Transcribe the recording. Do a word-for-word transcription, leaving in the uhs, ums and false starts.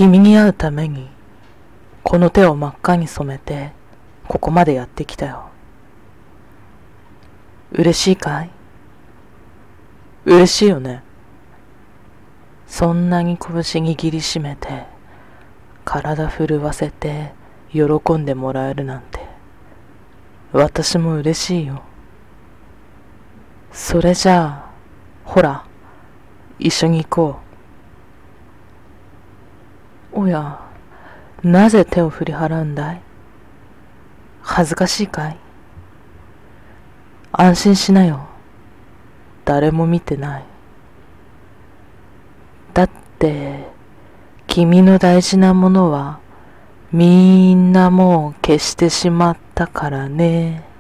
君に会うためにこの手を真っ赤に染めてここまでやってきたよ。嬉しいかい？嬉しいよね。そんなに拳握りしめて体震わせて喜んでもらえるなんて私も嬉しいよ。それじゃあほら一緒に行こう。おや、なぜ手を振り払うんだい？恥ずかしいかい？安心しなよ。誰も見てない。だって君の大事なものはみんなもう消してしまったからね。